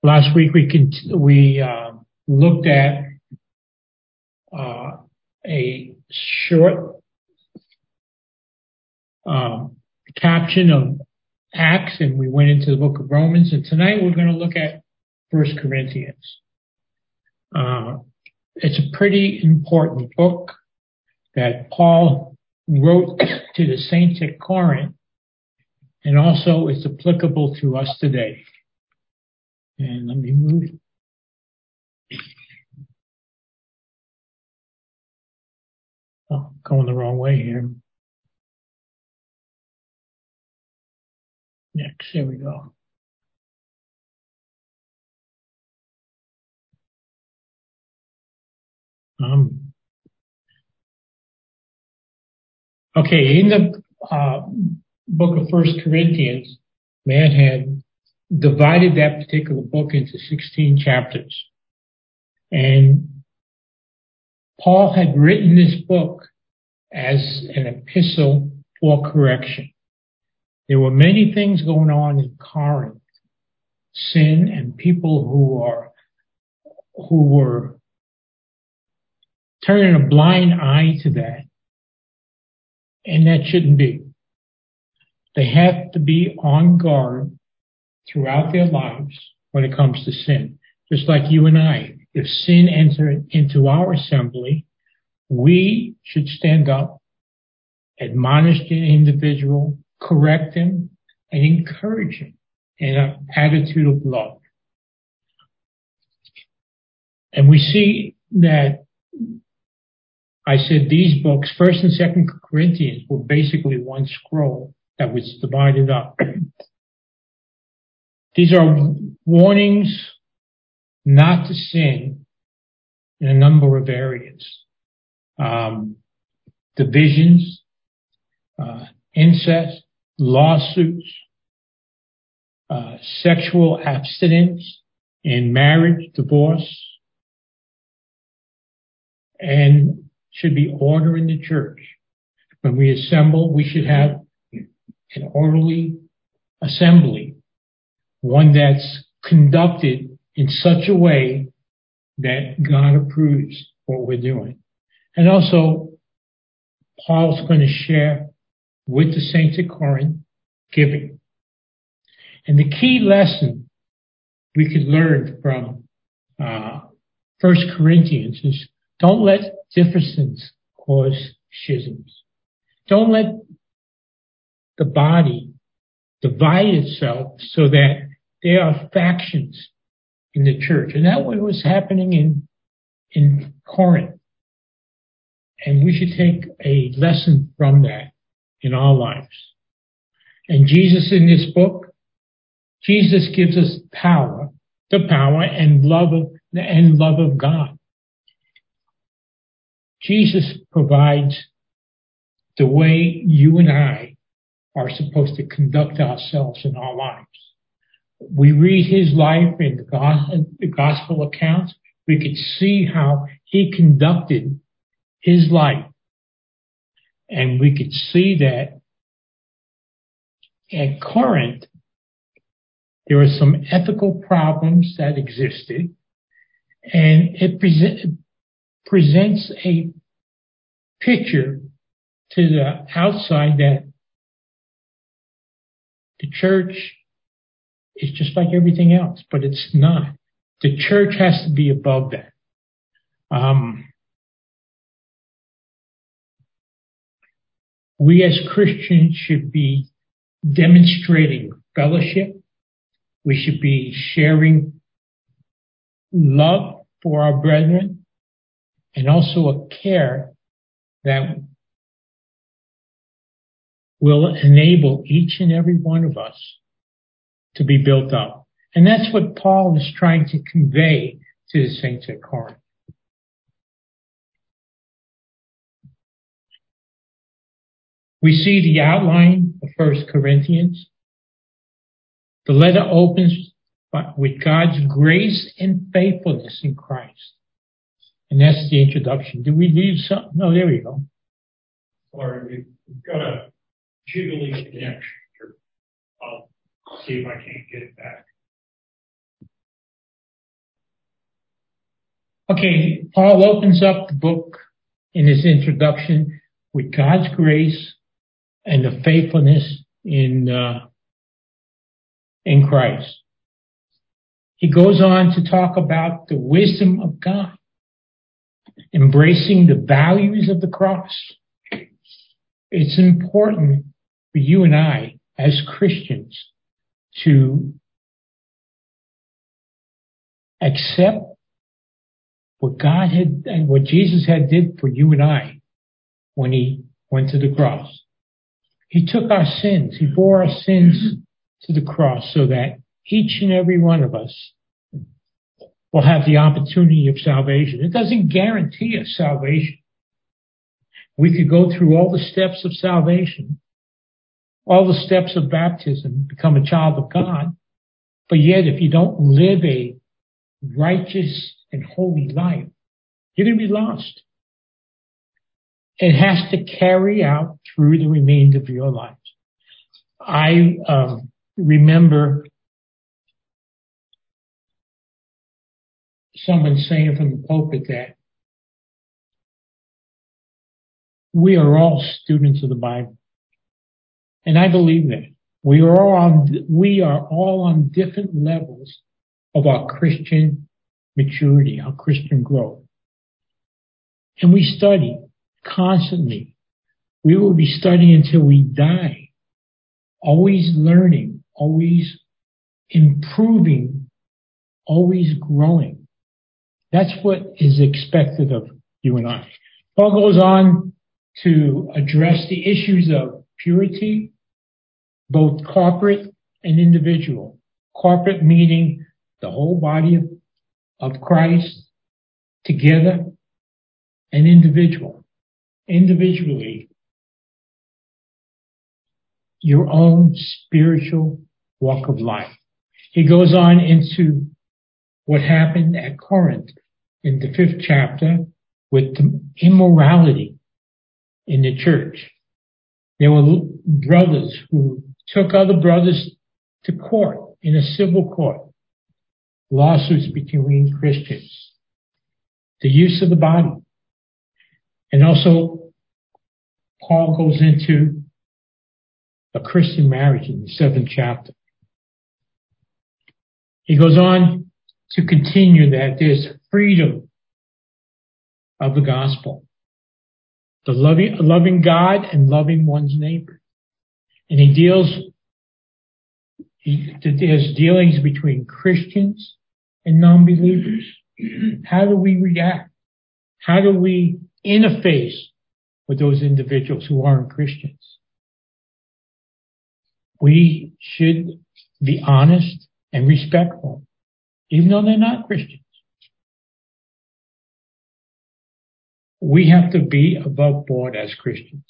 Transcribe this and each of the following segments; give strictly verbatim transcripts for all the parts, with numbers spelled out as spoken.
Last week we can, we uh, looked at uh, a short um, caption of Acts, and we went into the book of Romans. And tonight we're going to look at First Corinthians. Uh, it's a pretty important book that Paul wrote to the saints at Corinth, and also it's applicable to us today. And let me move. Oh, going the wrong way here. Next, there we go. Um, okay, in the uh, book of First Corinthians, man had divided that particular book into sixteen chapters. And Paul had written this book as an epistle for correction. There were many things going on in Corinth, sin and people who are who were turning a blind eye to that, and that shouldn't be. They have to be on guard throughout their lives when it comes to sin. Just like you and I, if sin enters into our assembly, we should stand up, admonish the individual, correct him, and encourage him in an attitude of love. And we see that I said these books, First and Second Corinthians, were basically one scroll that was divided up. These are warnings not to sin in a number of areas. Um, divisions, uh, incest, lawsuits, uh, sexual abstinence in marriage, divorce, and should be order in the church. When we assemble, we should have an orderly assembly, one that's conducted in such a way that God approves what we're doing. And also, Paul's going to share with the saints at Corinth giving. And the key lesson we could learn from uh, First Corinthians is don't let differences cause schisms. Don't let the body divide itself so that there are factions in the church. And that was happening in, in Corinth. And we should take a lesson from that in our lives. And Jesus in this book, Jesus gives us power, the power and love of, and love of God. Jesus provides the way you and I are supposed to conduct ourselves in our lives. We read his life in the gospel, the gospel accounts. We could see how he conducted his life. And we could see that at Corinth, there were some ethical problems that existed, and it present, presents a picture to the outside that the church is just like everything else, but it's not. The church has to be above that. Um, we as Christians should be demonstrating fellowship. We should be sharing love for our brethren, and also a care that will enable each and every one of us to be built up. And that's what Paul is trying to convey to the saints at Corinth. We see the outline of First Corinthians. The letter opens with God's grace and faithfulness in Christ. And that's the introduction. Did we leave something? No, there we go. Sorry, we've got a jiggly connection here. I'll see if I can't get it back. Okay, Paul opens up the book in his introduction with God's grace and the faithfulness in uh, in Christ. He goes on to talk about the wisdom of God, embracing the values of the cross. It's important for you and I as Christians to accept what God had and what Jesus had did for you and I when he went to the cross. He took our sins. He bore our sins to the cross so that each and every one of us will have the opportunity of salvation. It doesn't guarantee us salvation. We could go through all the steps of salvation, all the steps of baptism, become a child of God, but yet if you don't live a righteous and holy life, you're going to be lost. It has to carry out through the remainder of your life. I um, remember someone saying from the pulpit that we are all students of the Bible. And I believe that. We are all on, we are all on different levels of our Christian maturity, our Christian growth. And we study constantly. We will be studying until we die. Always learning, always improving, always growing. That's what is expected of you and I. Paul goes on to address the issues of purity, both corporate and individual. Corporate meaning the whole body of, of Christ together, and individual. Individually, your own spiritual walk of life. He goes on into what happened at Corinth in the fifth chapter with the immorality in the church. There were brothers who took other brothers to court in a civil court. Lawsuits between Christians. The use of the body. And also, Paul goes into a Christian marriage in the seventh chapter. He goes on to continue that there's freedom of the gospel. The loving, loving God and loving one's neighbor. And he deals, he, there's dealings between Christians and non-believers. How do we react? How do we interface with those individuals who aren't Christians? We should be honest and respectful, even though they're not Christians. We have to be above board as Christians.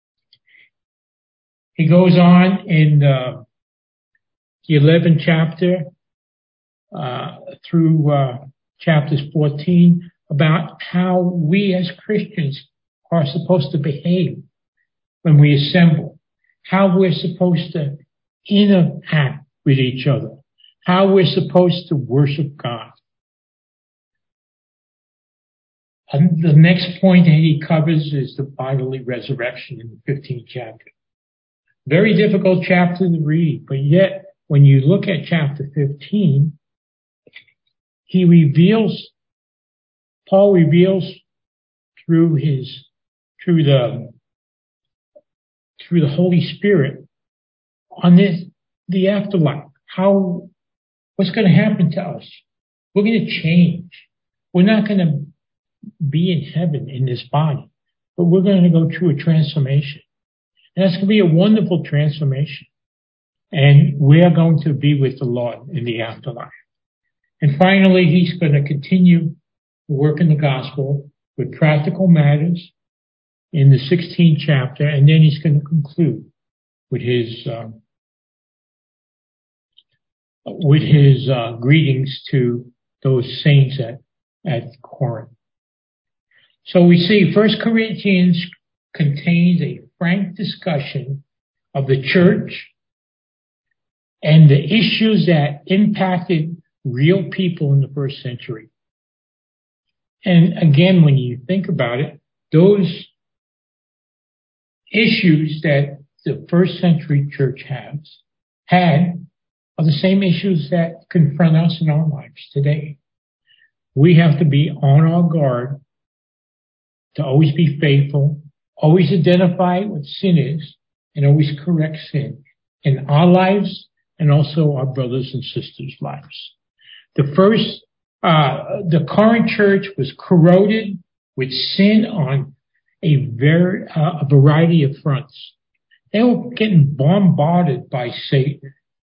He goes on in uh, the eleventh chapter uh, through uh, chapters fourteen about how we as Christians are supposed to behave when we assemble, how we're supposed to interact with each other, how we're supposed to worship God. And the next point that he covers is the bodily resurrection in the fifteenth chapter. Very difficult chapter to read, but yet when you look at chapter fifteen, he reveals, Paul reveals through his, through the, through the Holy Spirit on this, the afterlife, how, what's going to happen to us. We're going to change. We're not going to be in heaven in this body, but we're going to go through a transformation. And that's going to be a wonderful transformation. And we are going to be with the Lord in the afterlife. And finally, he's going to continue to work in the gospel with practical matters in the sixteenth chapter, and then he's going to conclude with his uh, with his uh, greetings to those saints at, at Corinth. So we see First Corinthians contains a frank discussion of the church and the issues that impacted real people in the first century. And again, when you think about it, those issues that the first century church has had are the same issues that confront us in our lives today. We have to be on our guard to always be faithful, always identify what sin is, and always correct sin in our lives and also our brothers and sisters' lives. The first, uh, the Corinth church was corroded with sin on a very, uh, a variety of fronts. They were getting bombarded by Satan.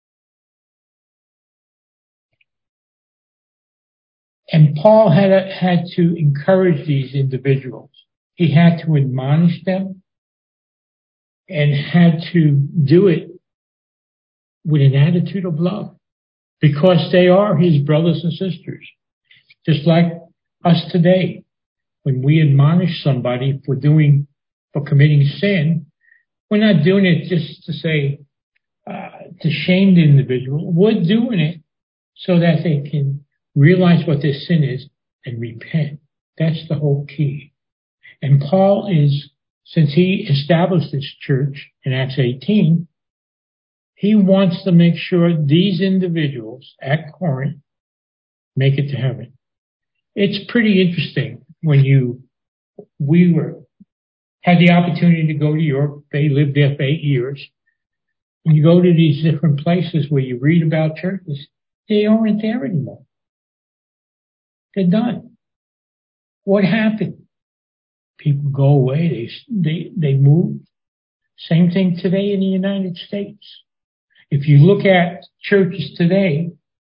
And Paul had, a, had to encourage these individuals. He had to admonish them and had to do it with an attitude of love because they are his brothers and sisters. Just like us today, when we admonish somebody for doing, for committing sin, we're not doing it just to say, uh, to shame the individual. We're doing it so that they can realize what their sin is and repent. That's the whole key. And Paul is, since he established this church in Acts eighteen, he wants to make sure these individuals at Corinth make it to heaven. It's pretty interesting when you, we were, had the opportunity to go to Europe. They lived there for eight years. When you go to these different places where you read about churches, they aren't there anymore. They're done. What happened? People go away. They, they, they move. Same thing today in the United States. If you look at churches today,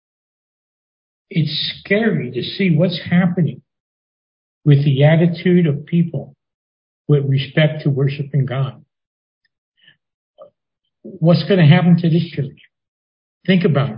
it's scary to see what's happening with the attitude of people with respect to worshiping God. What's going to happen to this church? Think about it.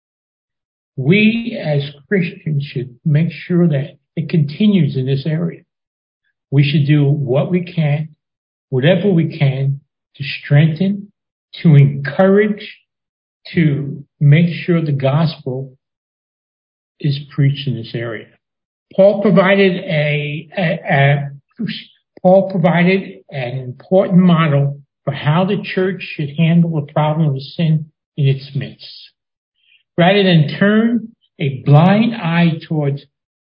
We as Christians should make sure that it continues in this area. We should do what we can, whatever we can, to strengthen, to encourage, to make sure the gospel is preached in this area. Paul provided a, a, a Paul provided an important model for how the church should handle the problem of sin in its midst. Rather than turn a blind eye towards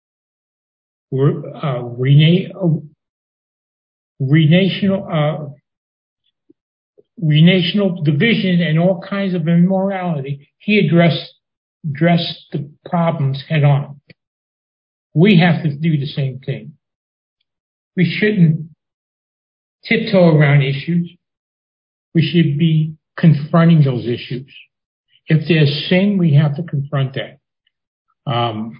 uh, rena- renational, uh, renational division and all kinds of immorality, he addressed, addressed the problems head on. We have to do the same thing. We shouldn't tiptoe around issues. We should be confronting those issues. If there's sin, we have to confront that. Um,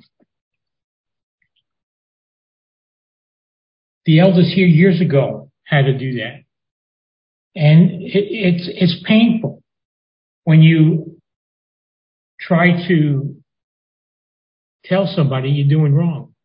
the elders here years ago had to do that. And it, it's, it's painful when you try to tell somebody you're doing wrong.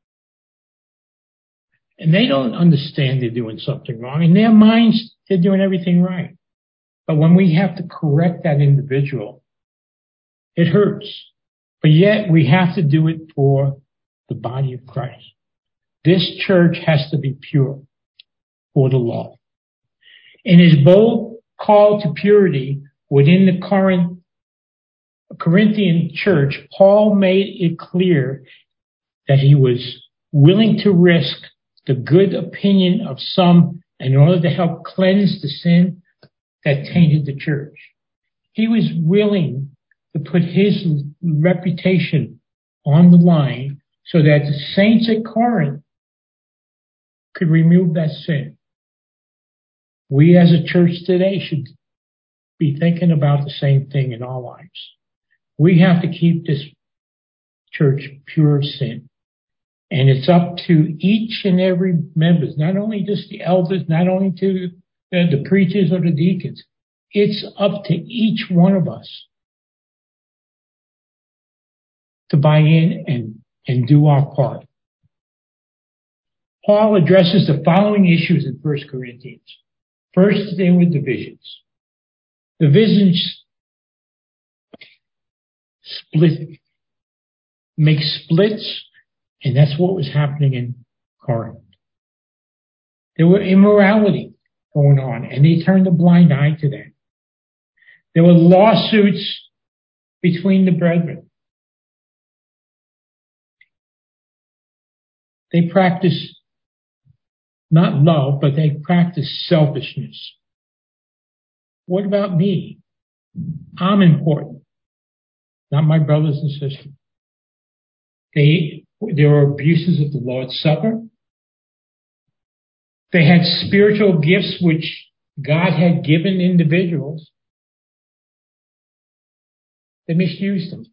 And they don't understand they're doing something wrong. In their minds, they're doing everything right. But when we have to correct that individual, it hurts. But yet we have to do it for the body of Christ. This church has to be pure for the law. In his bold call to purity within the Corinth, Corinthian church, Paul made it clear that he was willing to risk the good opinion of some in order to help cleanse the sin that tainted the church. He was willing to put his reputation on the line so that the saints at Corinth could remove that sin. We as a church today should be thinking about the same thing in our lives. We have to keep this church pure of sin. And it's up to each and every member, not only just the elders, not only to the, the preachers or the deacons. It's up to each one of us to buy in and, and do our part. Paul addresses the following issues in First Corinthians. First, there were divisions. Divisions split, make splits, and that's what was happening in Corinth. There were immorality going on, and they turned a blind eye to that. There were lawsuits between the brethren. They practiced not love, but they practiced selfishness. What about me? I'm important, not my brothers and sisters. They, there were abuses of the Lord's Supper. They had spiritual gifts which God had given individuals. They misused them.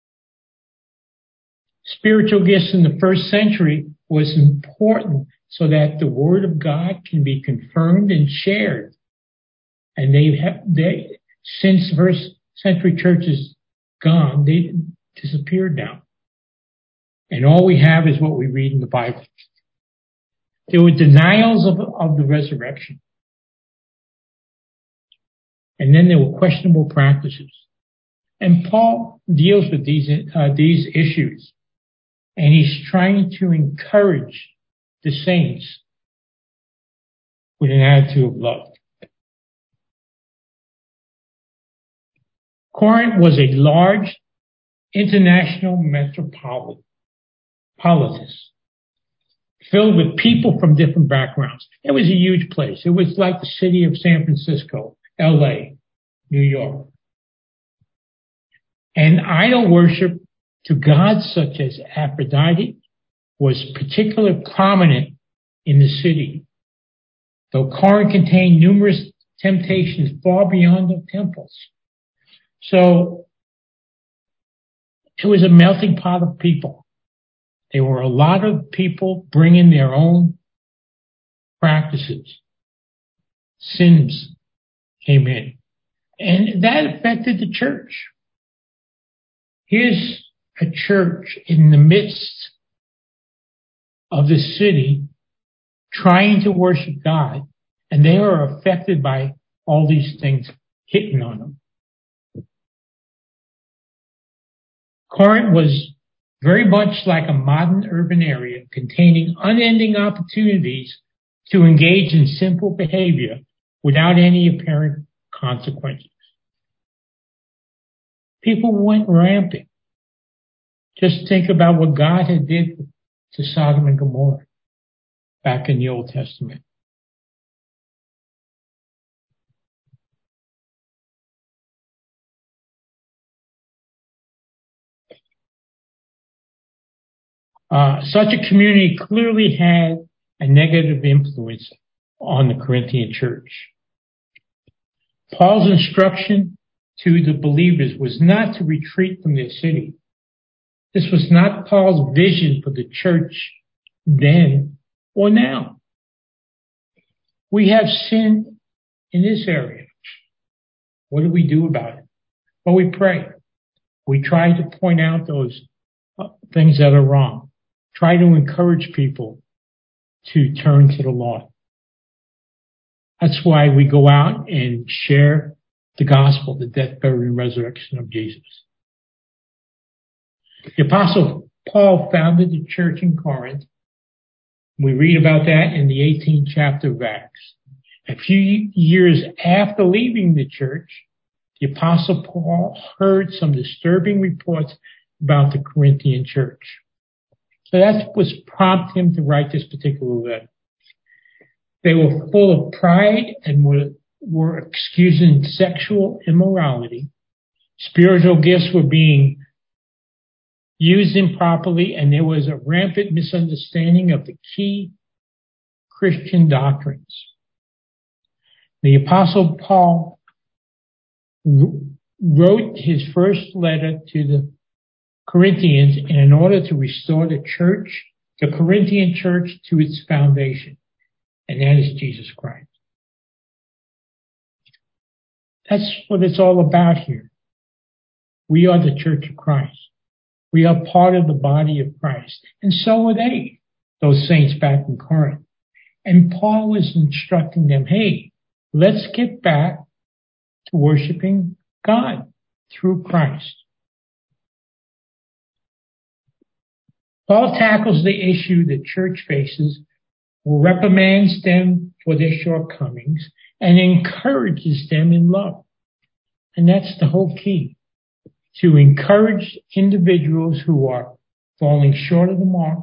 Spiritual gifts in the first century was important so that the Word of God can be confirmed and shared. And they have, they, since the first century church is gone, they disappeared now. And all we have is what we read in the Bible. There were denials of, of the resurrection. And then there were questionable practices. And Paul deals with these, uh, these issues. And he's trying to encourage the saints with an attitude of love. Corinth was a large international metropolis, filled with people from different backgrounds. It was a huge place. It was like the city of San Francisco, L A, New York. And idol worship to gods such as Aphrodite was particularly prominent in the city, though Corinth contained numerous temptations far beyond the temples. So it was a melting pot of people. There were a lot of people bringing their own practices. Sins came in. And that affected the church. Here's a church in the midst of the city trying to worship God, and they are affected by all these things hitting on them. Corinth was very much like a modern urban area containing unending opportunities to engage in simple behavior without any apparent consequences. People went rampant. Just think about what God had did to Sodom and Gomorrah back in the Old Testament. Uh, such a community clearly had a negative influence on the Corinthian church. Paul's instruction to the believers was not to retreat from their city. This was not Paul's vision for the church then or now. We have sin in this area. What do we do about it? Well, we pray. We try to point out those things that are wrong. Try to encourage people to turn to the Lord. That's why we go out and share the gospel, the death, burial, and resurrection of Jesus. The Apostle Paul founded the church in Corinth. We read about that in the eighteenth chapter of Acts. A few years after leaving the church, the Apostle Paul heard some disturbing reports about the Corinthian church. So that was prompt him to write this particular letter. They were full of pride and were, were excusing sexual immorality. Spiritual gifts were being used improperly, and there was a rampant misunderstanding of the key Christian doctrines. The Apostle Paul wrote his first letter to the Corinthians in order to restore the church, the Corinthian church, to its foundation, and that is Jesus Christ. That's what it's all about here. We are the church of Christ. We are part of the body of Christ. And so are they, those saints back in Corinth. And Paul was instructing them, hey, let's get back to worshiping God through Christ. Paul tackles the issue the church faces, reprimands them for their shortcomings, and encourages them in love. And that's the whole key, to encourage individuals who are falling short of the mark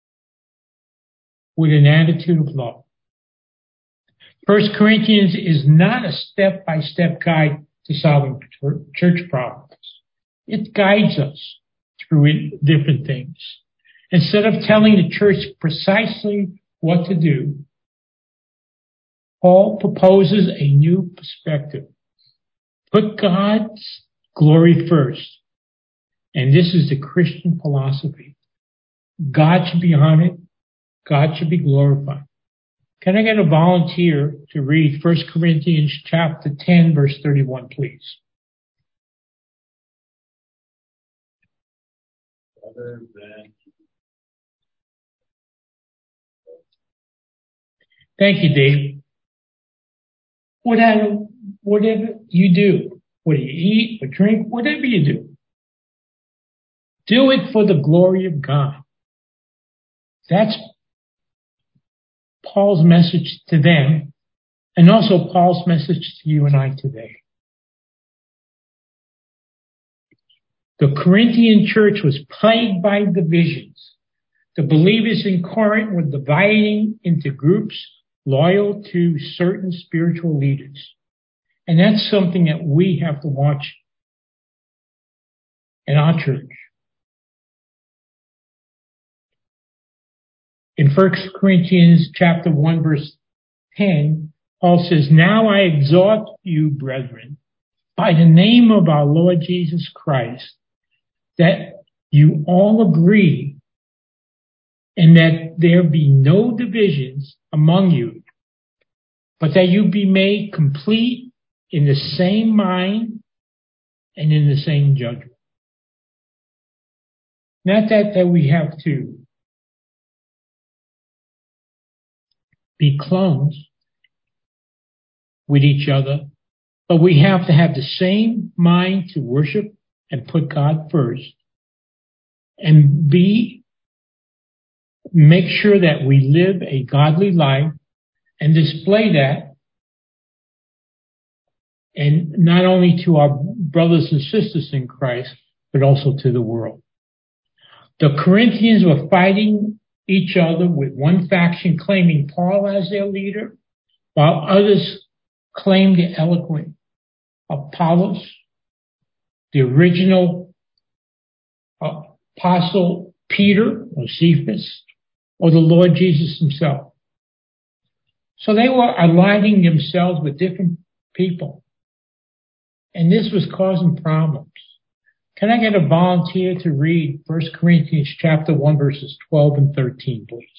with an attitude of love. First Corinthians is not a step-by-step guide to solving church problems. It guides us through different things. Instead of telling the church precisely what to do, Paul proposes a new perspective. Put God's glory first. And this is the Christian philosophy. God should be honored. God should be glorified. Can I get a volunteer to read First Corinthians chapter ten, verse thirty-one, please? Other than Thank you, Dave. Whatever, whatever you do, whether you eat or drink, whatever you do, do it for the glory of God. That's Paul's message to them, and also Paul's message to you and I today. The Corinthian church was plagued by divisions. The believers in Corinth were dividing into groups loyal to certain spiritual leaders. And that's something that we have to watch in our church. In First Corinthians chapter one, verse ten, Paul says, "Now I exhort you, brethren, by the name of our Lord Jesus Christ, that you all agree and that there be no divisions among you, but that you be made complete in the same mind and in the same judgment." Not that, that we have to be clones with each other, but we have to have the same mind to worship and put God first, and be make sure that we live a godly life and display that, and not only to our brothers and sisters in Christ, but also to the world. The Corinthians were fighting each other, with one faction claiming Paul as their leader, while others claimed the eloquent Apollos, the original apostle Peter or Cephas, or the Lord Jesus himself. So they were aligning themselves with different people. And this was causing problems. Can I get a volunteer to read First Corinthians chapter one, verses twelve and thirteen, please?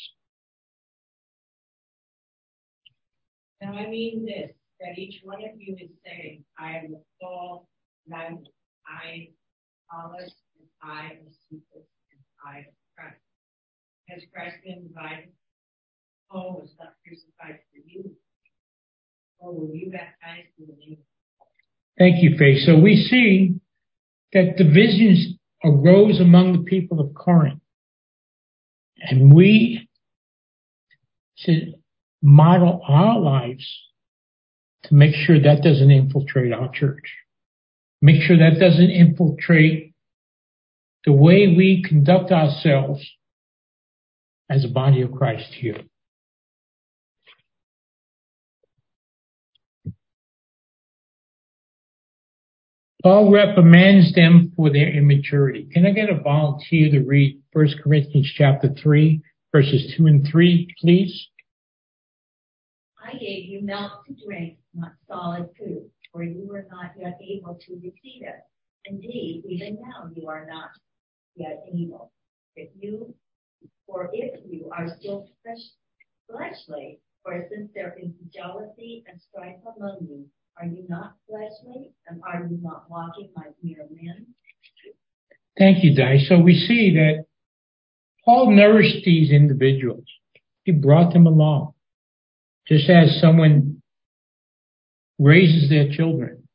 Now I mean this, that each one of you is saying, I am of Paul, and I am I, Apollos, and I am Cephas, and I am Christ. Has Christ been divided? Paul was not crucified for you. Or were you baptized in the name of Paul? Thank you, Faith. So we see that divisions arose among the people of Corinth. And we should model our lives to make sure that doesn't infiltrate our church. Make sure that doesn't infiltrate the way we conduct ourselves as a body of Christ here. Paul reprimands them for their immaturity. Can I get a volunteer to read First Corinthians chapter three, verses two and three, please? I gave you milk to drink, not solid food, for you were not yet able to receive it. Indeed, even now you are not yet able. If you, or if you are still fleshly, for since there is jealousy and strife among you, are you not fleshly, and are you not walking like mere men? Thank you, Di. So we see that Paul nourished these individuals. He brought them along, just as someone raises their children.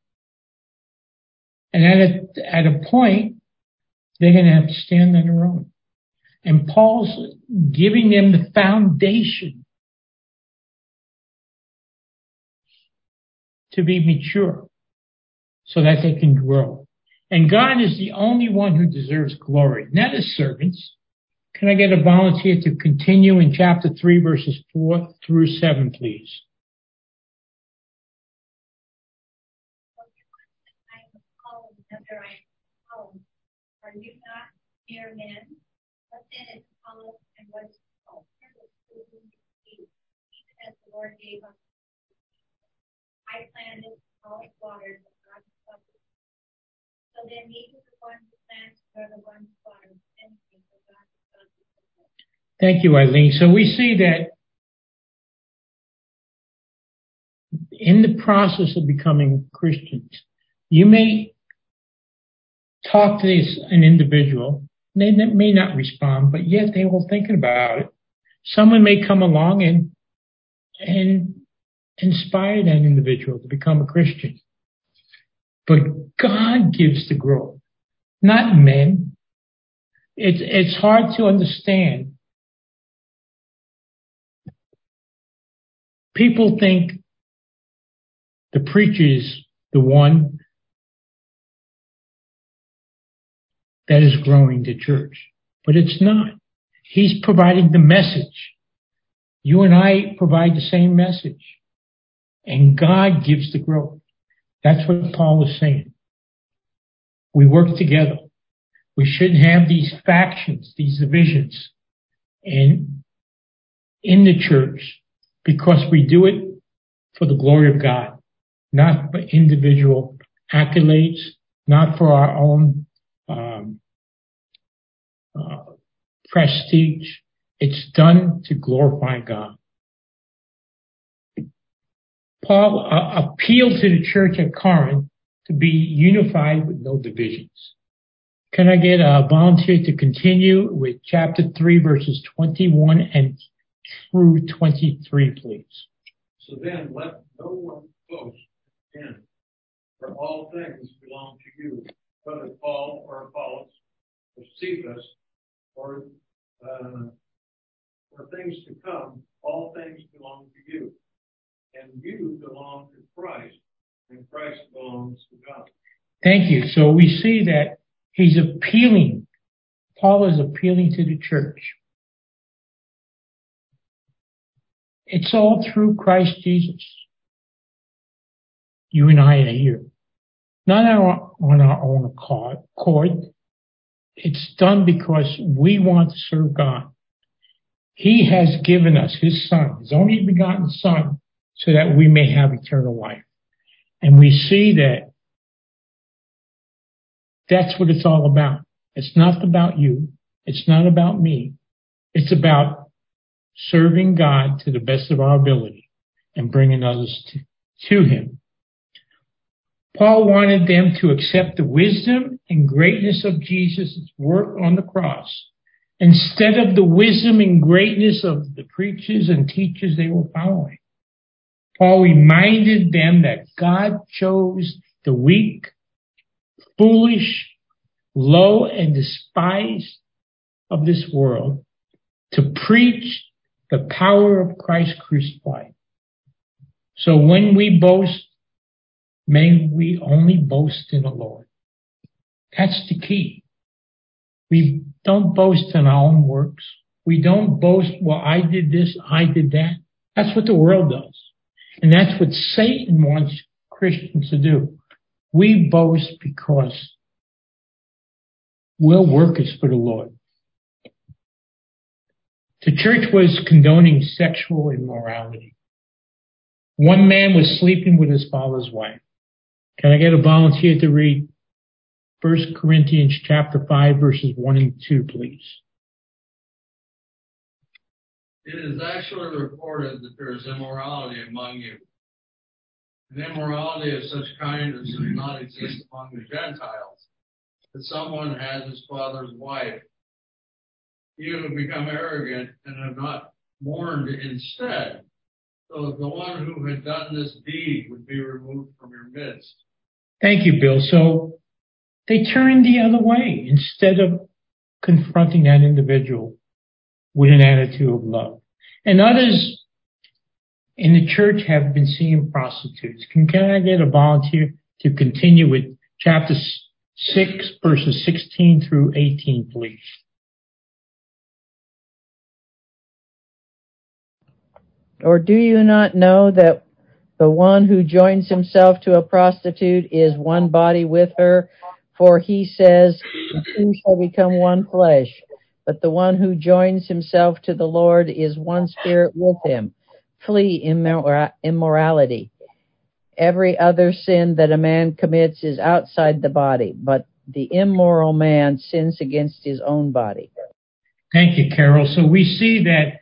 And at a, at a point, they're going to have to stand on their own. And Paul's giving them the foundation to be mature so that they can grow. And God is the only one who deserves glory, not his servants. Can I get a volunteer to continue in chapter three, verses four through seven, please? Are you not mere men? What then is Apollos and what is Paul? Even as the Lord gave us. I planted, Apollos watered, but God planted. So then neither the one who plants nor the one who waters anything but God is planted. Thank you, Eileen. So we see that in the process of becoming Christians, you may talk to this, an individual, they may not respond, but yet they will thinking about it. Someone may come along and and inspire that individual to become a Christian. But God gives the growth, not men. It's it's hard to understand. People think the preacher is the one that is growing the church, but it's not. He's providing the message. You and I provide the same message, and God gives the growth. That's what Paul is saying. We work together. We shouldn't have these factions, these divisions in, in the church, because we do it for the glory of God, not for individual accolades, not for our own um, uh, prestige. It's done to glorify God. Paul uh, appealed to the church at Corinth to be unified with no divisions. Can I get a volunteer to continue with chapter three, verses twenty-one and through twenty-three, please? So then let no one boast in, for all things belong to you, whether Paul or Apollos or Cephas or uh, for things to come, all things belong to you. And you belong to Christ, and Christ belongs to God. Thank you. So we see that he's appealing, Paul is appealing to the church. It's all through Christ Jesus. You and I are here. Not on our own accord. It's done because we want to serve God. He has given us his Son, his only begotten Son, so that we may have eternal life. And we see that that's what it's all about. It's not about you. It's not about me. It's about serving God to the best of our ability and bringing others to, to him. Paul wanted them to accept the wisdom and greatness of Jesus' work on the cross instead of the wisdom and greatness of the preachers and teachers they were following. Paul reminded them that God chose the weak, foolish, low, and despised of this world to preach the power of Christ crucified. So when we boast, may we only boast in the Lord. That's the key. We don't boast in our own works. We don't boast, well, I did this, I did that. That's what the world does. And that's what Satan wants Christians to do. We boast because we're workers for the Lord. The church was condoning sexual immorality. One man was sleeping with his father's wife. Can I get a volunteer to read First Corinthians chapter five, verses one and two, please? It is actually reported that there is immorality among you. An immorality of such kind as does not exist among the Gentiles, that someone has his father's wife. You have become arrogant and have not mourned instead, so that the one who had done this deed would be removed from your midst. Thank you, Bill. So they turned the other way. Instead of confronting that individual with an attitude of love. And others in the church have been seeing prostitutes. Can, can I get a volunteer to continue with chapter six, verses sixteen through eighteen, please? Or do you not know that the one who joins himself to a prostitute is one body with her? For he says, the two shall become one flesh. But the one who joins himself to the Lord is one spirit with him. Flee immor- immorality. Every other sin that a man commits is outside the body, but the immoral man sins against his own body. Thank you, Carol. So we see that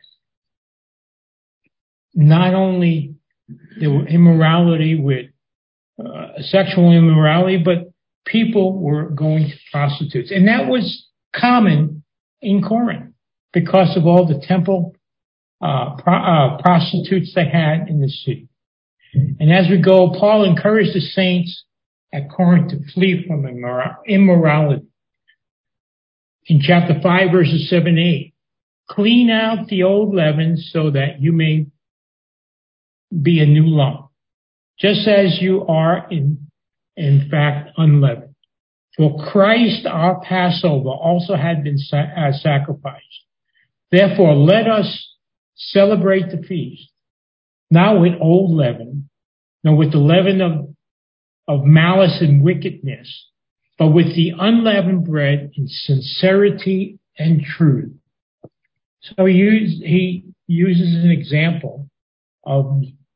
not only there were immorality with uh, sexual immorality, but people were going to prostitutes. And that was common in Corinth because of all the temple uh, pro- uh, prostitutes they had in the city. And as we go, Paul encouraged the saints at Corinth to flee from immor- immorality. In chapter five, verses seven and eight, clean out the old leaven so that you may be a new lump, just as you are in, in fact unleavened. For Christ, our Passover, also had been sa- uh, sacrificed. Therefore, let us celebrate the feast, not with old leaven, nor with the leaven of, of malice and wickedness, but with the unleavened bread in sincerity and truth. So he, used, he uses an example of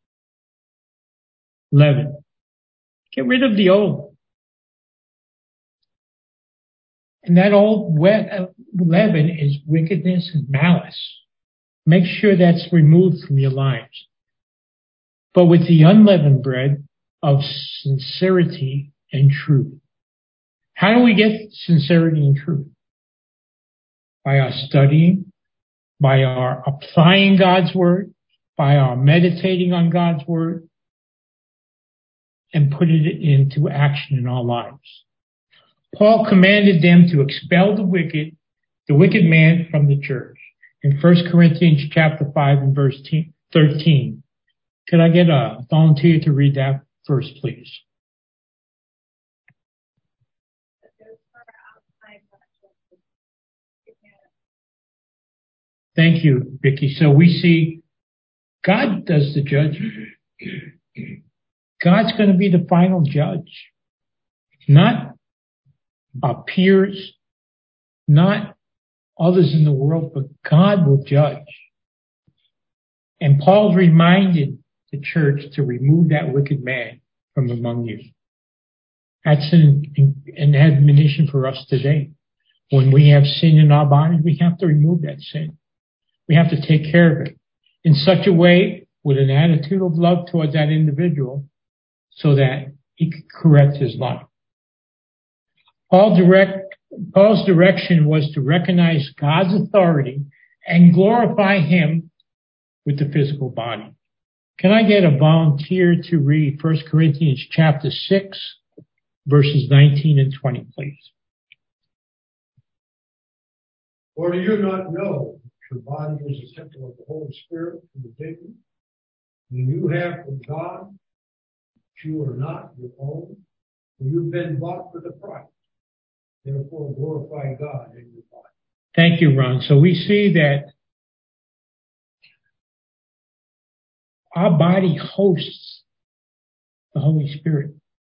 leaven. Get rid of the old. And that old wet, uh, leaven is wickedness and malice. Make sure that's removed from your lives. But with the unleavened bread of sincerity and truth. How do we get sincerity and truth? By our studying, by our applying God's word, by our meditating on God's word, and putting it into action in our lives. Paul commanded them to expel the wicked, the wicked man from the church. In First Corinthians chapter five and verse thirteen. Could I get a volunteer to read that verse, please? Thank you, Vicki. So we see God does the judging. God's going to be the final judge, not our peers, not others in the world, but God will judge. And Paul's reminded the church to remove that wicked man from among you. That's an, an admonition for us today. When we have sin in our bodies, we have to remove that sin. We have to take care of it in such a way with an attitude of love towards that individual so that he could correct his life. Paul direct, Paul's direction was to recognize God's authority and glorify him with the physical body. Can I get a volunteer to read First Corinthians chapter six, verses nineteen and twenty, please? Or do you not know that your body is a temple of the Holy Spirit who is in you, whom you have from God, that you are not your own, for you've been bought with a price. Therefore, glorify God in your body. Thank you, Ron. So we see that our body hosts the Holy Spirit.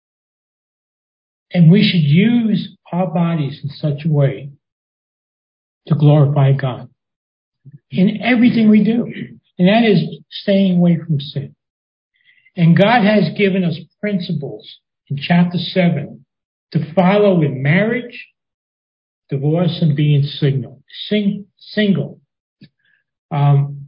And we should use our bodies in such a way to glorify God in everything we do. And that is staying away from sin. And God has given us principles in chapter seven to follow in marriage, divorce, and being single. Sing, single. Um,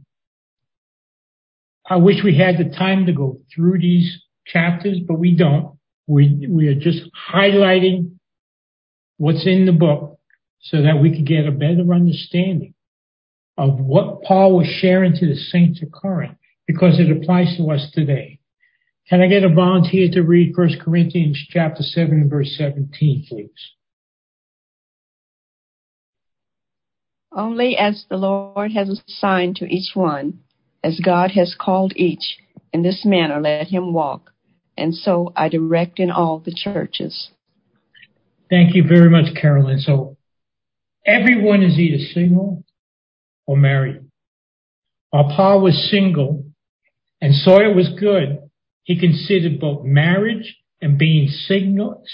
I wish we had the time to go through these chapters, but we don't. We, we are just highlighting what's in the book so that we could get a better understanding of what Paul was sharing to the saints of Corinth, because it applies to us today. Can I get a volunteer to read First Corinthians chapter seven and verse seventeen, please? only as the Lord has assigned to each one, as God has called each. In this manner let him walk. And so I direct in all the churches. Thank you very much, Carolyn. So everyone is either single or married. While Paul was single and saw it was good, he considered both marriage and being single,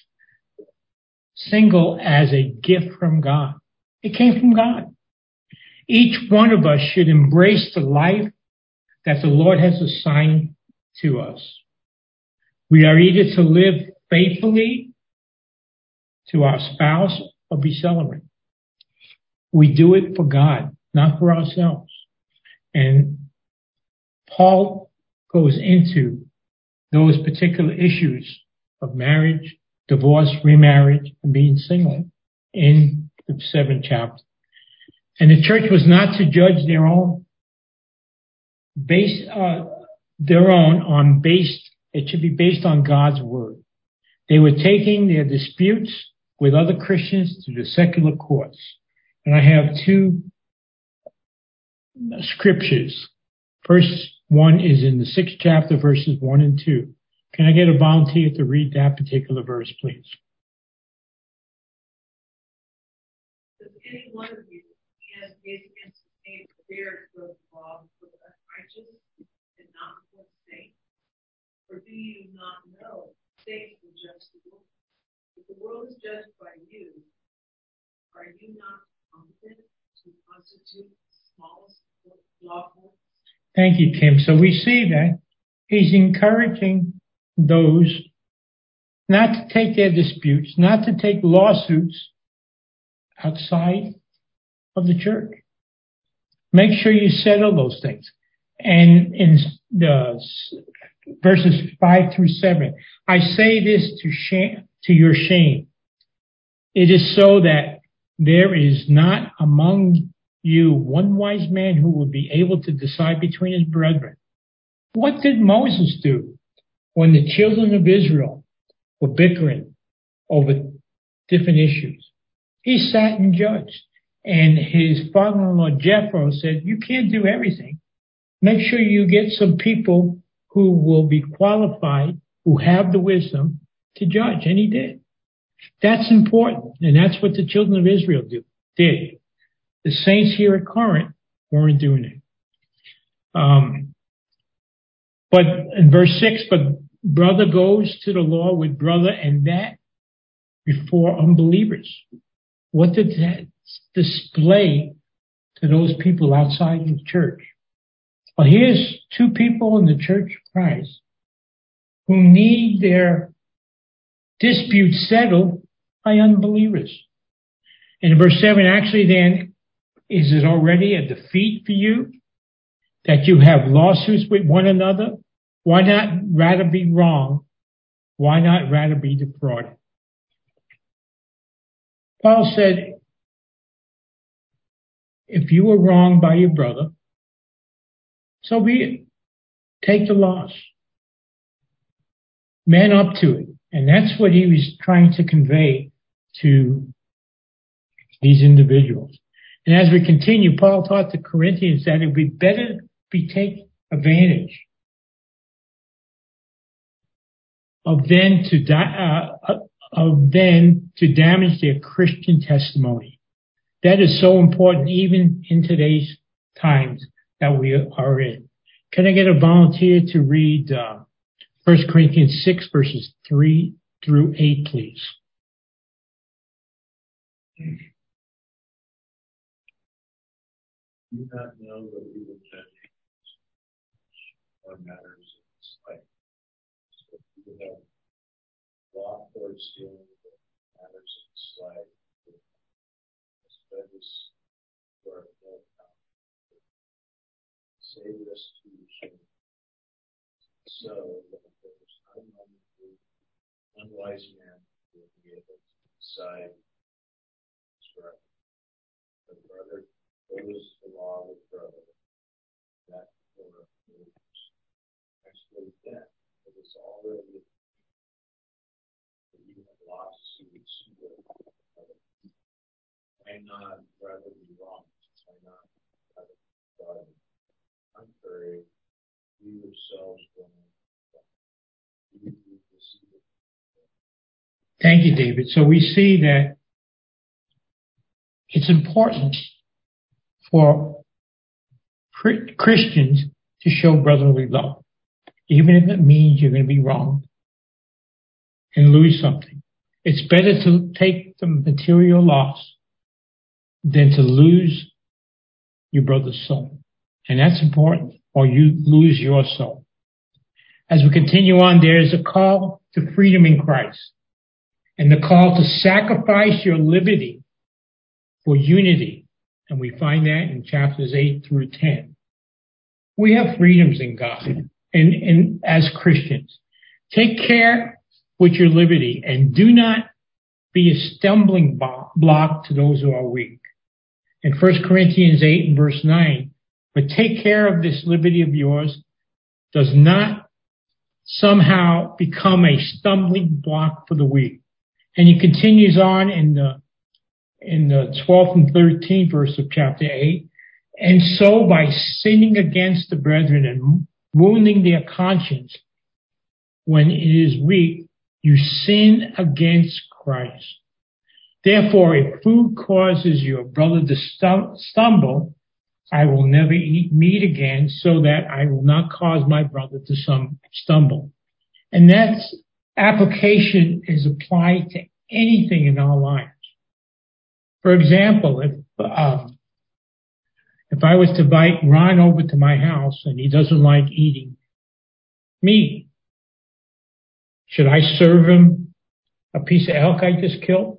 single as a gift from God. It came from God. Each one of us should embrace the life that the Lord has assigned to us. We are either to live faithfully to our spouse or be celibate. We do it for God, not for ourselves. And Paul goes into those particular issues of marriage, divorce, remarriage, and being single in the seventh chapter. And the church was not to judge their own based uh, their own on based. It should be based on God's word. They were taking their disputes with other Christians to the secular courts. And I have two scriptures. First one is in the sixth chapter, verses one and two. Can I get a volunteer to read that particular verse, please? Does any one of you has made against the same fear of the law for the unrighteous and not for the saints? Or do you not know saints will judge the world? If the world is judged by you, are you not competent to constitute the smallest lawful? Thank you, Kim. So we see that he's encouraging those not to take their disputes, not to take lawsuits outside of the church. Make sure you settle those things. And in the verses five through seven, I say this to shame, to your shame. It is so that there is not among you one wise man who would be able to decide between his brethren. What did Moses do when the children of Israel were bickering over different issues? He sat and judged. And his father-in-law Jethro said, you can't do everything. Make sure you get some people who will be qualified, who have the wisdom to judge. And he did. That's important. And that's what the children of Israel do, did. The saints here at Corinth weren't doing it. Um, but in verse six, but brother goes to the law with brother, and that before unbelievers. What did that display to those people outside the church? Well, here's two people in the Church of Christ who need their disputes settled by unbelievers. And in verse seven, actually then, is it already a defeat for you that you have lawsuits with one another? Why not rather be wrong? Why not rather be defrauded? Paul said, if you were wronged by your brother, so be it. Take the loss. Man up to it. And that's what he was trying to convey to these individuals. And as we continue, Paul taught the Corinthians that it would be better be take advantage of them to di- uh, of them to damage their Christian testimony. That is so important, even in today's times that we are in. Can I get a volunteer to read uh, First Corinthians six, verses three through eight, please? Do not know that we will judge on matters of this life. So we will have law courts dealing with matters of this life, as judges who are held accountable. Save us to the shame. So that there is not among you unwise man who will be able to decide what's right. The brother goes the law with brother, that for believers. Actually, then, it is already that you have lost suits with other. Why not rather be wrong? Thank you, David. So we see that it's important for Christians to show brotherly love, even if it means you're going to be wrong and lose something. It's better to take the material loss than to lose your brother's soul. And that's important, or you lose your soul. As we continue on, there is a call to freedom in Christ and the call to sacrifice your liberty for unity. And we find that in chapters eight through ten. We have freedoms in God and, and as Christians. Take care with your liberty and do not be a stumbling block to those who are weak. In First Corinthians eight and verse nine, but take care of this liberty of yours does not somehow become a stumbling block for the weak. And he continues on in the in the twelfth and thirteenth verse of chapter eight. And so by sinning against the brethren and wounding their conscience when it is weak, you sin against Christ. Therefore, if food causes your brother to stumble, I will never eat meat again so that I will not cause my brother to some stumble. And that application is applied to anything in our lives. For example, if um, if I was to invite Ron over to my house and he doesn't like eating meat, should I serve him a piece of elk I just killed?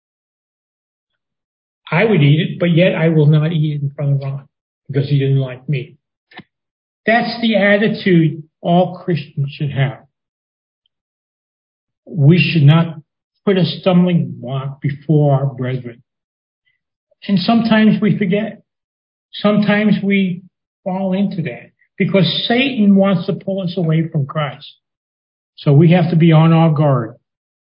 I would eat it, but yet I will not eat it in front of Ron because he didn't like meat. That's the attitude all Christians should have. We should not put a stumbling block before our brethren. And sometimes we forget. Sometimes we fall into that because Satan wants to pull us away from Christ. So we have to be on our guard.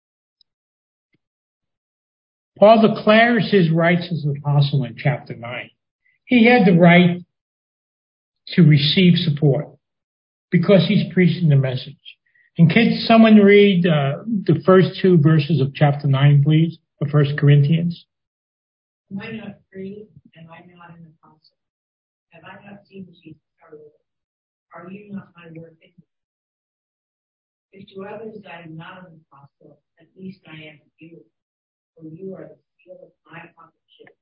Paul declares his rights as an apostle in chapter nine. He had the right to receive support because he's preaching the message. And can someone read uh, the first two verses of chapter nine, please, of First Corinthians? Am I not free? Am I not an apostle? Have I not seen Jesus our Lord? Are you not my word in me? If to others I am not an apostle, at least I am to you, for you are the seal of my apostleship.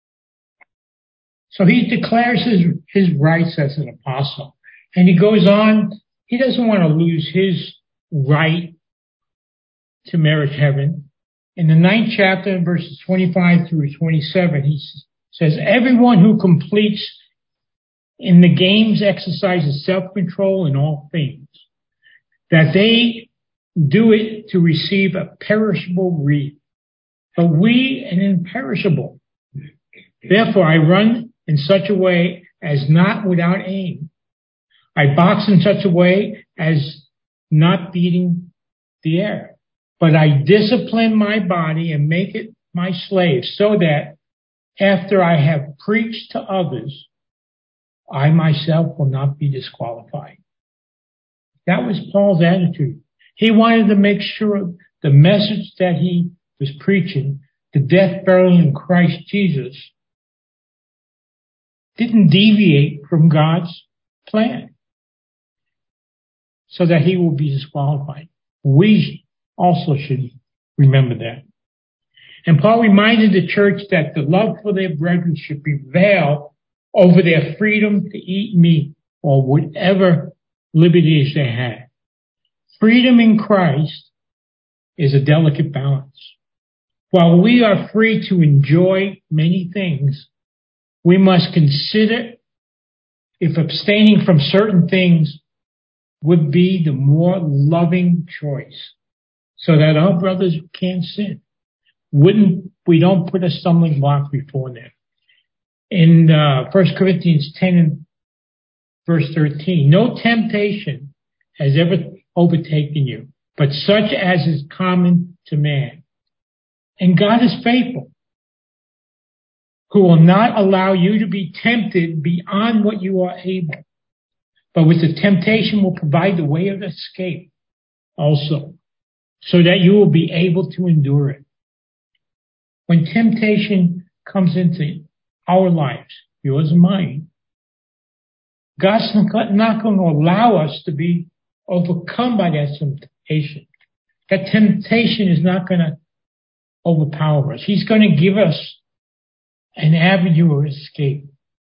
So he declares his, his rights as an apostle. And he goes on, he doesn't want to lose his right to merit heaven. In the ninth chapter, in verses twenty-five through twenty-seven, he says, everyone who completes in the games exercises self-control in all things, that they do it to receive a perishable wreath, but we an imperishable. Therefore I run in such a way as not without aim. I box in such a way as not beating the air. But I discipline my body and make it my slave so that after I have preached to others, I myself will not be disqualified. That was Paul's attitude. He wanted to make sure the message that he was preaching, the death, burial in Christ Jesus, didn't deviate from God's plan so that he will be disqualified. We also should remember that. And Paul reminded the church that the love for their brethren should prevail over their freedom to eat meat or whatever liberties they had. Freedom in Christ is a delicate balance. While we are free to enjoy many things, we must consider if abstaining from certain things would be the more loving choice so that our brothers can't sin. Wouldn't, we don't put a stumbling block before them. In uh, First Corinthians ten and verse thirteen, no temptation has ever overtaken you, but such as is common to man. And God is faithful, who will not allow you to be tempted beyond what you are able, but with the temptation will provide the way of escape also, so that you will be able to endure it. When temptation comes into our lives, yours and mine, God's not going to allow us to be overcome by that temptation. That temptation is not going to overpower us. He's going to give us an avenue of escape.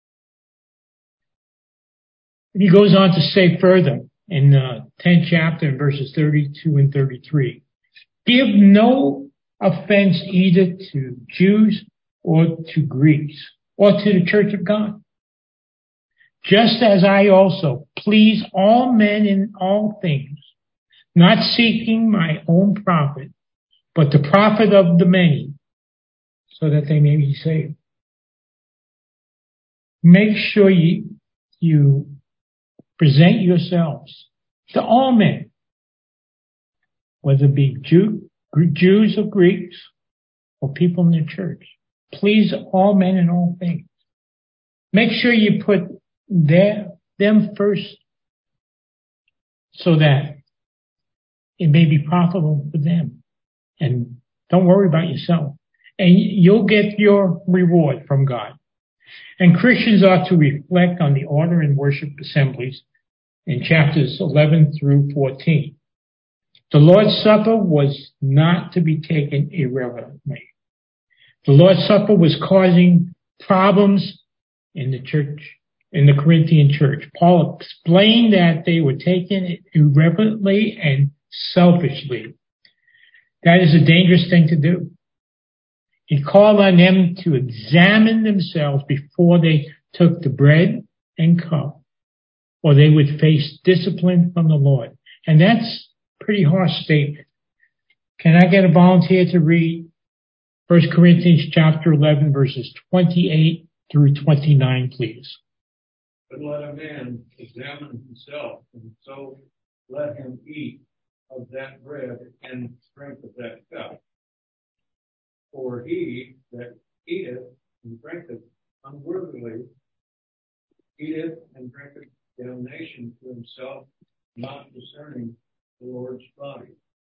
He goes on to say further in the tenth chapter in verses thirty-two and thirty-three, give no offense either to Jews or to Greeks or to the church of God. Just as I also please all men in all things, not seeking my own profit, but the profit of the many, so that they may be saved. Make sure you, you present yourselves to all men, whether it be Jew, Jews or Greeks or people in the church. Please all men in all things. Make sure you put their, them first so that it may be profitable for them. And don't worry about yourself. And you'll get your reward from God. And Christians ought to reflect on the order and worship assemblies in chapters eleven through fourteen. The Lord's Supper was not to be taken irreverently. The Lord's Supper was causing problems in the church, in the Corinthian church. Paul explained that they were taking it irreverently and selfishly. That is a dangerous thing to do. He called on them to examine themselves before they took the bread and cup, or they would face discipline from the Lord. And that's a pretty harsh statement. Can I get a volunteer to read First Corinthians chapter eleven, verses twenty-eight through twenty-nine, please? But let a man examine himself, and so let him eat of that bread and drink of that cup. For he that eateth and drinketh unworthily eateth and drinketh damnation to himself, not discerning the Lord's body.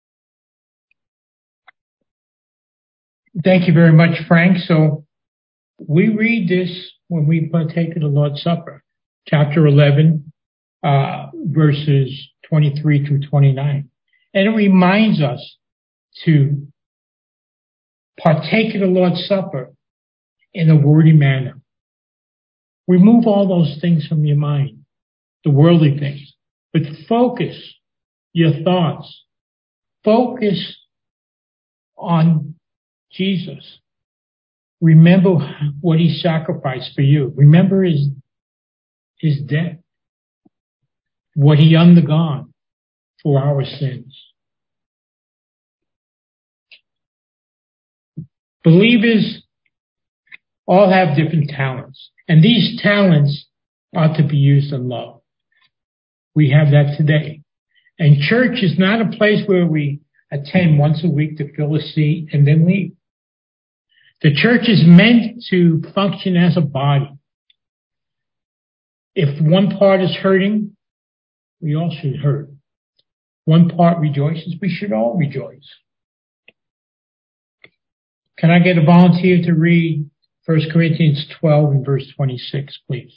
Thank you very much, Frank. So we read this when we partake of the Lord's Supper, chapter eleven, uh, verses twenty-three through twenty-nine. And it reminds us to partake of the Lord's Supper in a worthy manner. Remove all those things from your mind, the worldly things, but focus your thoughts. Focus on Jesus. Remember what he sacrificed for you. Remember his, his death, what he undergone for our sins. Believers all have different talents, and these talents ought to be used in love. We have that today. And church is not a place where we attend once a week to fill a seat and then leave. The church is meant to function as a body. If one part is hurting, we all should hurt. One part rejoices, we should all rejoice. Can I get a volunteer to read First Corinthians twelve and verse twenty-six, please?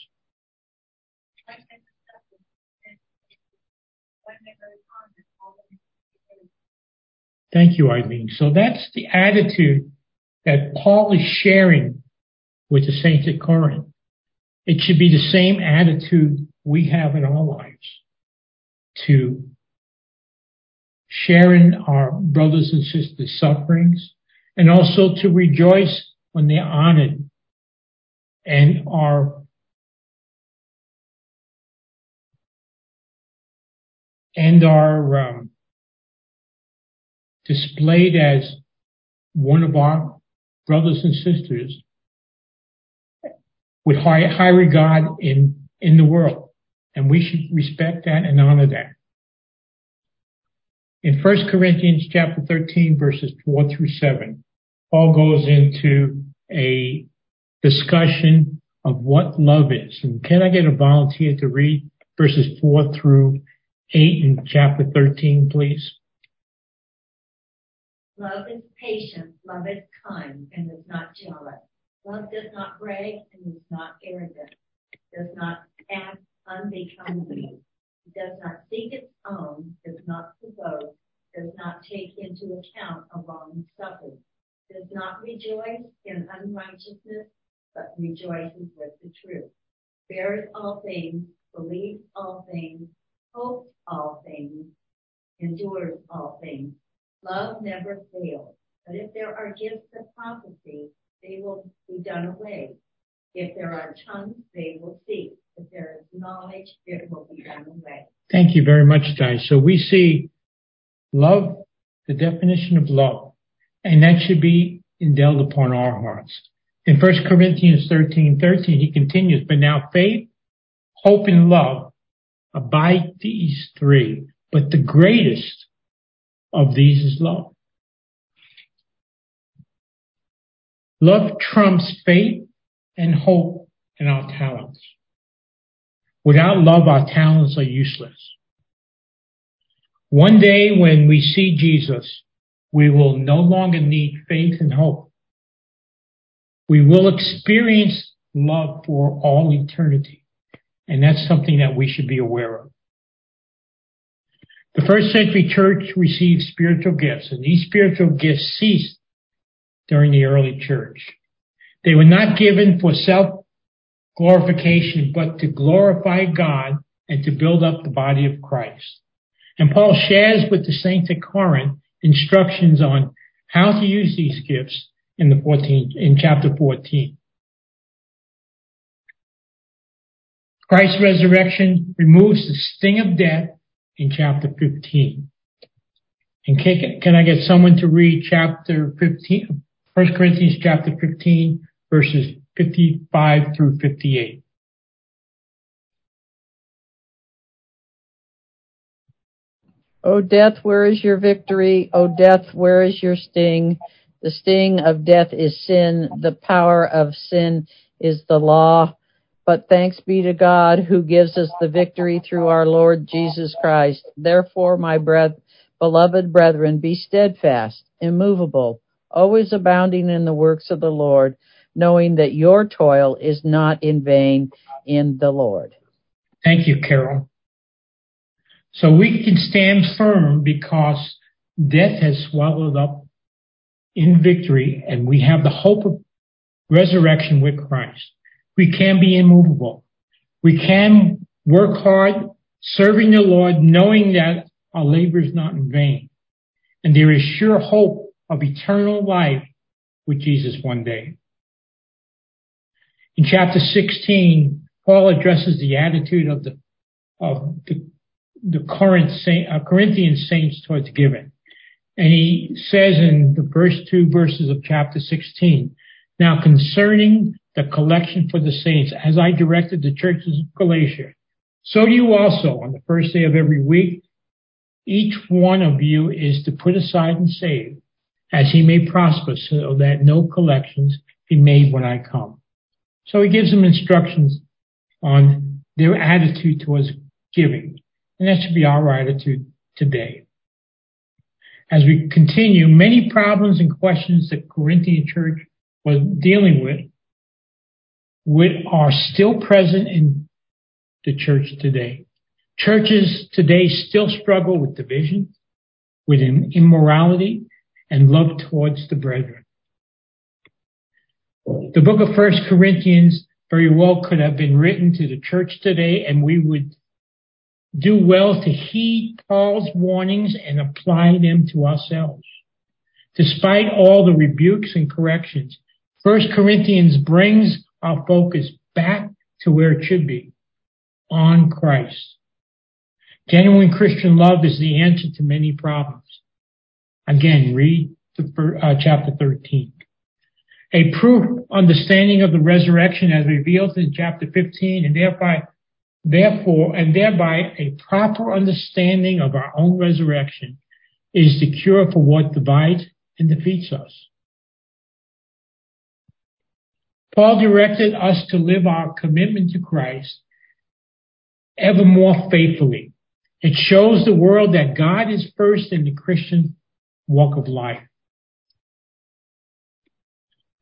Thank you, Eileen. So that's the attitude that Paul is sharing with the saints at Corinth. It should be the same attitude we have in our lives, to sharing our brothers and sisters' sufferings, and also to rejoice when they're honored and are and are um, displayed as one of our brothers and sisters with high, high regard in, in the world. And we should respect that and honor that. In First Corinthians chapter thirteen, verses four through seven, Paul goes into a discussion of what love is. And can I get a volunteer to read verses four through eight in chapter thirteen, please? Love is patient, love is kind, and is not jealous. Love does not brag and is not arrogant, does not act unbecomingly, does not seek its own, does not provoke, does not take into account a wrong suffered, does not rejoice in unrighteousness, but rejoices with the truth, bears all things, believes all things, hopes all things, endures all things. Love never fails, but if there are gifts of prophecy, they will be done away. If there are tongues, they will cease. If there is knowledge, it will be done away. Thank you very much, Di. So we see love, the definition of love, and that should be indwelled upon our hearts. In First Corinthians thirteen thirteen, he continues, but now faith, hope, and love abide these three, but the greatest of these is love. Love trumps faith and hope and our talents. Without love, our talents are useless. One day when we see Jesus, we will no longer need faith and hope. We will experience love for all eternity. And that's something that we should be aware of. The first century church received spiritual gifts, and these spiritual gifts ceased during the early church. They were not given for self-glorification, but to glorify God and to build up the body of Christ. And Paul shares with the saints at Corinth instructions on how to use these gifts in the fourteenth, in chapter fourteen. Christ's resurrection removes the sting of death in chapter fifteen. And can, can I get someone to read chapter fifteen, First Corinthians chapter fifteen, verses fifty-five through fifty-eight? O death, where is your victory? O death, where is your sting? The sting of death is sin. The power of sin is the law. But thanks be to God who gives us the victory through our Lord Jesus Christ. Therefore, my breath, beloved brethren, be steadfast, immovable, always abounding in the works of the Lord, knowing that your toil is not in vain in the Lord. Thank you, Carol. So we can stand firm because death has swallowed up in victory, and we have the hope of resurrection with Christ. We can be immovable. We can work hard serving the Lord, knowing that our labor is not in vain. And there is sure hope of eternal life with Jesus one day. In chapter sixteen, Paul addresses the attitude of the of the, the Corinth saint, uh, Corinthian saints towards giving. And he says in the first two verses of chapter sixteen, now concerning the collection for the saints, as I directed the churches of Galatia, so do you also on the first day of every week. Each one of you is to put aside and save, as he may prosper, so that no collections be made when I come. So he gives them instructions on their attitude towards giving. And that should be our attitude today. As we continue, many problems and questions the Corinthian church was dealing with, with are still present in the church today. Churches today still struggle with division, with immorality, and love towards the brethren. The book of First Corinthians very well could have been written to the church today, and we would do well to heed Paul's warnings and apply them to ourselves. Despite all the rebukes and corrections, First Corinthians brings our focus back to where it should be, on Christ. Genuine Christian love is the answer to many problems. Again, read the, uh, chapter thirteen. A proof understanding of the resurrection as revealed in chapter fifteen, and thereby, therefore, and thereby a proper understanding of our own resurrection is the cure for what divides and defeats us. Paul directed us to live our commitment to Christ ever more faithfully. It shows the world that God is first in the Christian walk of life.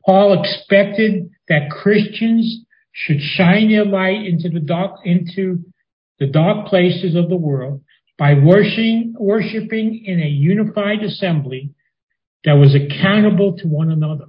Paul expected that Christians should shine their light into the dark, into the dark places of the world by worshiping, worshiping in a unified assembly that was accountable to one another.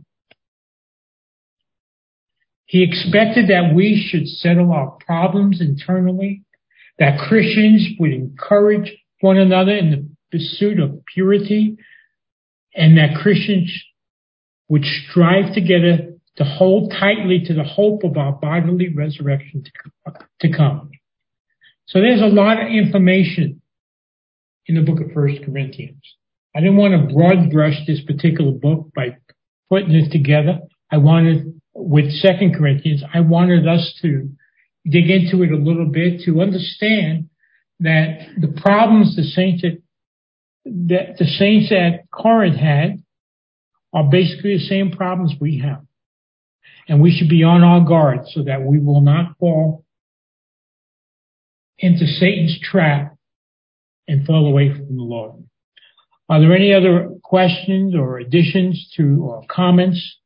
He expected that we should settle our problems internally, that Christians would encourage one another in the pursuit of purity, and that Christians would strive together to hold tightly to the hope of our bodily resurrection to come. So there's a lot of information in the book of First Corinthians. I didn't want to broad brush this particular book by putting it together. I wanted, with Second Corinthians, I wanted us to dig into it a little bit to understand that the problems the saints at, that the saints at Corinth had are basically the same problems we have. And we should be on our guard so that we will not fall into Satan's trap and fall away from the Lord. Are there any other questions or additions to or comments